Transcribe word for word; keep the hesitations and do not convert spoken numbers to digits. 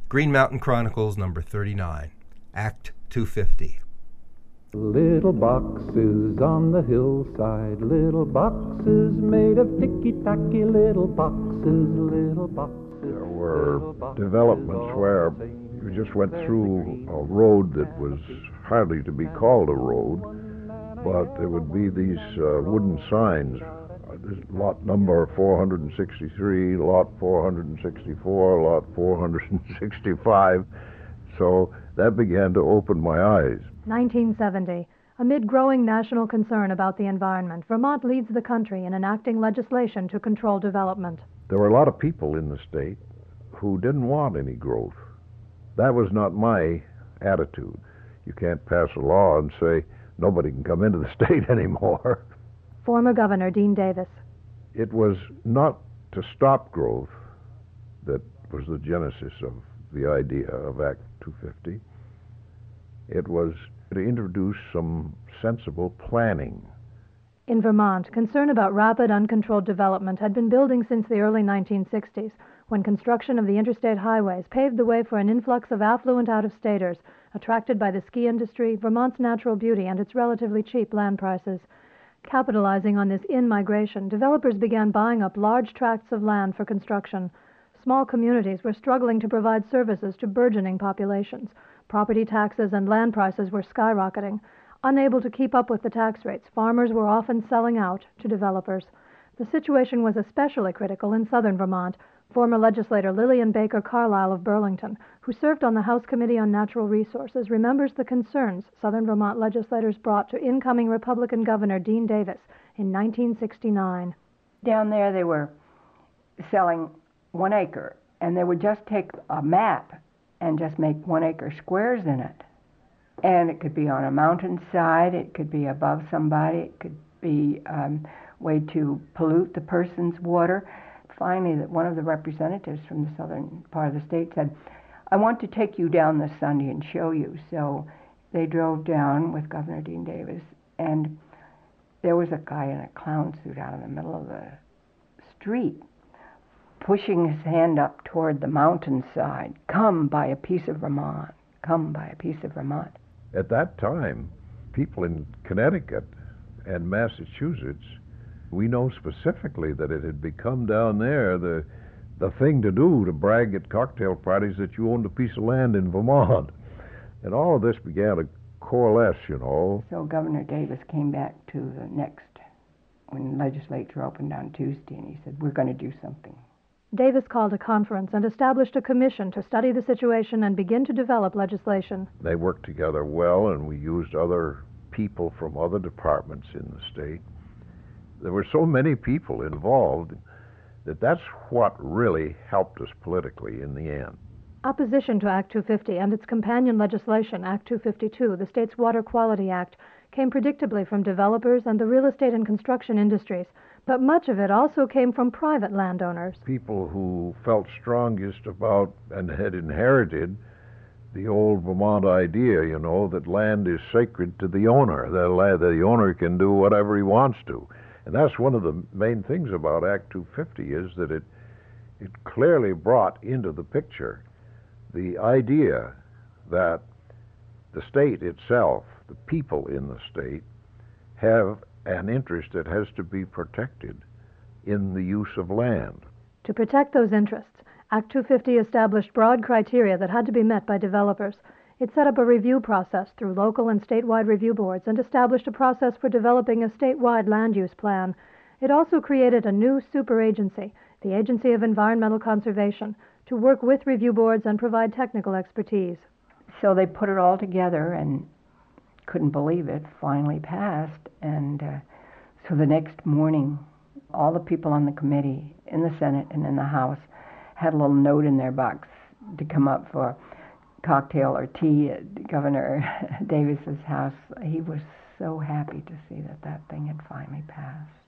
Green Mountain Chronicles, number thirty-nine, Act two fifty. Little boxes on the hillside, little boxes made of ticky-tacky, little boxes, little boxes. There were developments where you just went through a road that was hardly to be called a road, but there would be these uh, wooden signs. This lot number four hundred sixty-three, lot four hundred sixty-four, lot four hundred sixty-five. So that began to open my eyes. nineteen seventy. Amid growing national concern about the environment, Vermont leads the country in enacting legislation to control development. There were a lot of people in the state who didn't want any growth. That was not my attitude. You can't pass a law and say nobody can come into the state anymore. Former Governor Dean Davis. It was not to stop growth that was the genesis of the idea of Act two fifty. It was to introduce some sensible planning. In Vermont, concern about rapid, uncontrolled development had been building since the early nineteen sixties, when construction of the interstate highways paved the way for an influx of affluent out-of-staters attracted by the ski industry, Vermont's natural beauty, and its relatively cheap land prices. Capitalizing on this in-migration, developers began buying up large tracts of land for construction. Small communities were struggling to provide services to burgeoning populations. Property taxes and land prices were skyrocketing. Unable to keep up with the tax rates, farmers were often selling out to developers. The situation was especially critical in southern Vermont. Former legislator Lillian Baker Carlisle of Burlington, who served on the House Committee on Natural Resources, remembers the concerns southern Vermont legislators brought to incoming Republican Governor Dean Davis in nineteen sixty-nine. Down there they were selling one acre, and they would just take a map and just make one acre squares in it. And it could be on a mountainside, it could be above somebody, it could be um, a way to pollute the person's water. Finally, that one of the representatives from the southern part of the state said, I want to take you down this Sunday and show you. So they drove down with Governor Dean Davis, and there was a guy in a clown suit out in the middle of the street, pushing his hand up toward the mountainside. Come buy a piece of Vermont. Come buy a piece of Vermont. At that time, people in Connecticut and Massachusetts, we know specifically that it had become down there the the thing to do to brag at cocktail parties that you owned a piece of land in Vermont. And all of this began to coalesce, you know. So Governor Davis came back to the next, when the legislature opened on Tuesday, and he said, we're going to do something. Davis called a conference and established a commission to study the situation and begin to develop legislation. They worked together well, and we used other people from other departments in the state. There were so many people involved that that's what really helped us politically in the end. Opposition to Act two fifty and its companion legislation, Act two fifty-two, the state's Water Quality Act, came predictably from developers and the real estate and construction industries, but much of it also came from private landowners. People who felt strongest about and had inherited the old Vermont idea, you know, that land is sacred to the owner, that land, the owner can do whatever he wants to. And that's one of the main things about Act two fifty is that it it clearly brought into the picture the idea that the state itself, the people in the state, have an interest that has to be protected in the use of land. To protect those interests, Act two fifty established broad criteria that had to be met by developers. It set up a review process through local and statewide review boards and established a process for developing a statewide land use plan. It also created a new superagency, the Agency of Environmental Conservation, to work with review boards and provide technical expertise. So they put it all together and couldn't believe it, finally passed. And uh, so the next morning, all the people on the committee in the Senate and in the House had a little note in their box to come up for cocktail or tea at Governor Davis's house. He was so happy to see that that thing had finally passed.